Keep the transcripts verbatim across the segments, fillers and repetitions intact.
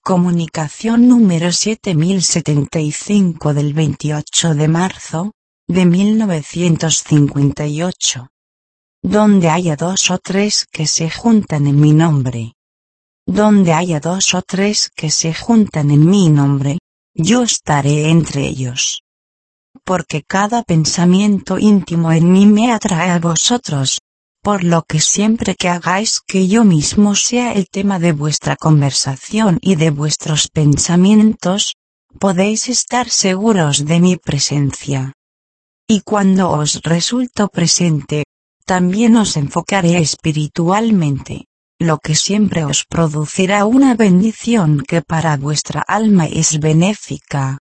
Comunicación número siete mil setenta y cinco del veintiocho de marzo, de mil novecientos cincuenta y ocho. Donde haya dos o tres que se juntan en mi nombre. Donde haya dos o tres que se juntan en mi nombre, yo estaré entre ellos. Porque cada pensamiento íntimo en mí me atrae a vosotros, por lo que siempre que hagáis que yo mismo sea el tema de vuestra conversación y de vuestros pensamientos, podéis estar seguros de mi presencia. Y cuando os resulto presente, también os enfocaré espiritualmente, lo que siempre os producirá una bendición que para vuestra alma es benéfica.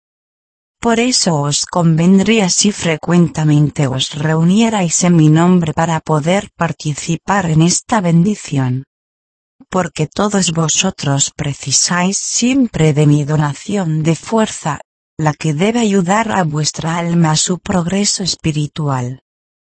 Por eso os convendría si frecuentemente os reunierais en mi nombre para poder participar en esta bendición. Porque todos vosotros precisáis siempre de mi donación de fuerza, la que debe ayudar a vuestra alma a su progreso espiritual.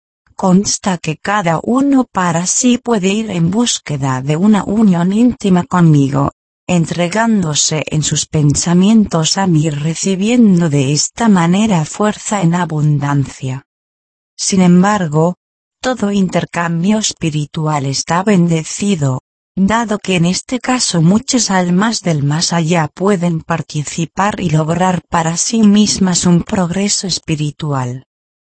Consta que cada uno para sí puede ir en búsqueda de una unión íntima conmigo, entregándose en sus pensamientos a mí, recibiendo de esta manera fuerza en abundancia. Sin embargo, todo intercambio espiritual está bendecido, dado que en este caso muchas almas del más allá pueden participar y lograr para sí mismas un progreso espiritual.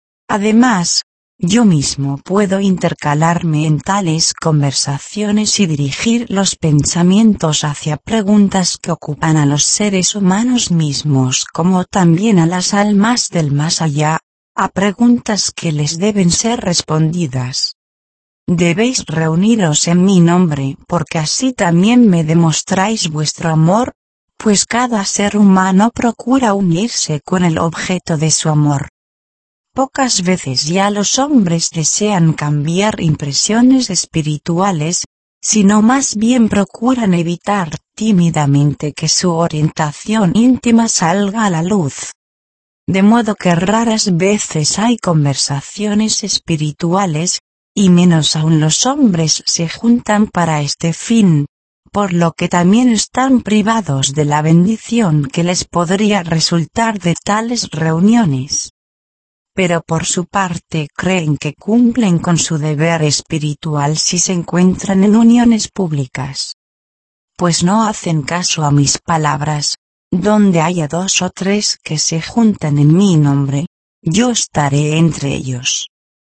Además, yo mismo puedo intercalarme en tales conversaciones y dirigir los pensamientos hacia preguntas que ocupan a los seres humanos mismos como también a las almas del más allá, a preguntas que les deben ser respondidas. Debéis reuniros en mi nombre porque así también me demostráis vuestro amor, pues cada ser humano procura unirse con el objeto de su amor. Pocas veces ya los hombres desean cambiar impresiones espirituales, sino más bien procuran evitar tímidamente que su orientación íntima salga a la luz. De modo que raras veces hay conversaciones espirituales, y menos aún los hombres se juntan para este fin, por lo que también están privados de la bendición que les podría resultar de tales reuniones. Pero por su parte creen que cumplen con su deber espiritual si se encuentran en uniones públicas. Pues no hacen caso a mis palabras, donde haya dos o tres que se juntan en mi nombre, yo estaré entre ellos.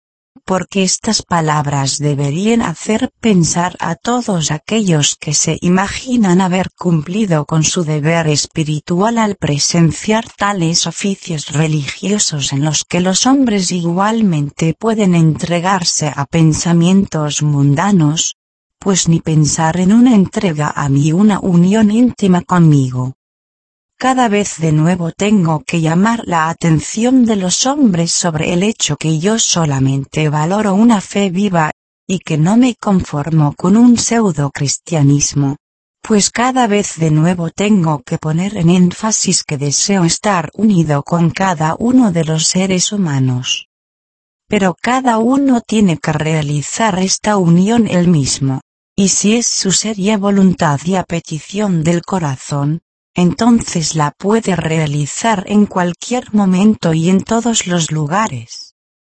Porque estas palabras deberían hacer pensar a todos aquellos que se imaginan haber cumplido con su deber espiritual al presenciar tales oficios religiosos en los que los hombres igualmente pueden entregarse a pensamientos mundanos, pues ni pensar en una entrega a mí, una unión íntima conmigo. Cada vez de nuevo tengo que llamar la atención de los hombres sobre el hecho que yo solamente valoro una fe viva, y que no me conformo con un pseudo cristianismo, pues cada vez de nuevo tengo que poner en énfasis que deseo estar unido con cada uno de los seres humanos. Pero cada uno tiene que realizar esta unión él mismo, y si es su seria voluntad y a petición del corazón, entonces la puede realizar en cualquier momento y en todos los lugares.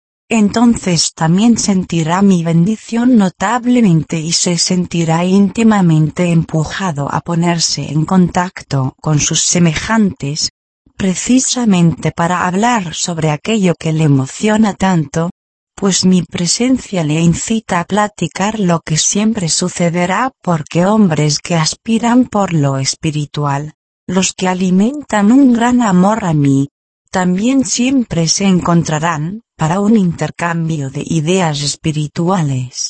Entonces también sentirá mi bendición notablemente y se sentirá íntimamente empujado a ponerse en contacto con sus semejantes, precisamente para hablar sobre aquello que le emociona tanto, pues mi presencia le incita a platicar lo que siempre sucederá, porque hombres que aspiran por lo espiritual, los que alimentan un gran amor a mí, también siempre se encontrarán, para un intercambio de ideas espirituales.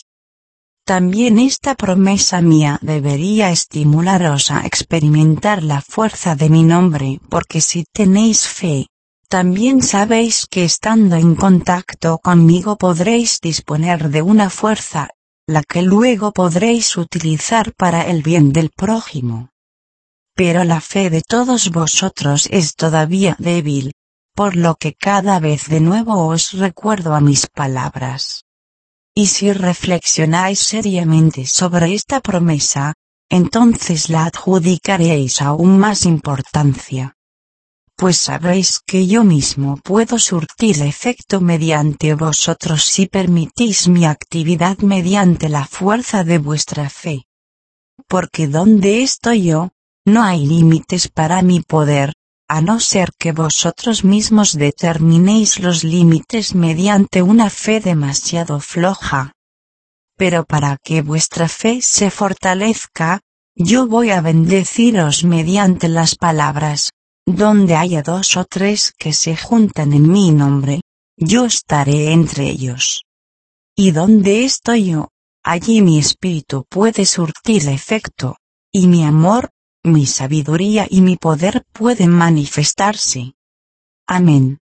También esta promesa mía debería estimularos a experimentar la fuerza de mi nombre, porque si tenéis fe, también sabéis que estando en contacto conmigo podréis disponer de una fuerza, la que luego podréis utilizar para el bien del prójimo. Pero la fe de todos vosotros es todavía débil, por lo que cada vez de nuevo os recuerdo a mis palabras. Y si reflexionáis seriamente sobre esta promesa, entonces la adjudicaréis aún más importancia. Pues sabréis que yo mismo puedo surtir efecto mediante vosotros si permitís mi actividad mediante la fuerza de vuestra fe. Porque donde estoy yo, no hay límites para mi poder, a no ser que vosotros mismos determinéis los límites mediante una fe demasiado floja. Pero para que vuestra fe se fortalezca, yo voy a bendeciros mediante las palabras, donde haya dos o tres que se juntan en mi nombre, yo estaré entre ellos. Y donde estoy yo, allí mi espíritu puede surtir efecto, y mi amor, mi sabiduría y mi poder pueden manifestarse. Amén.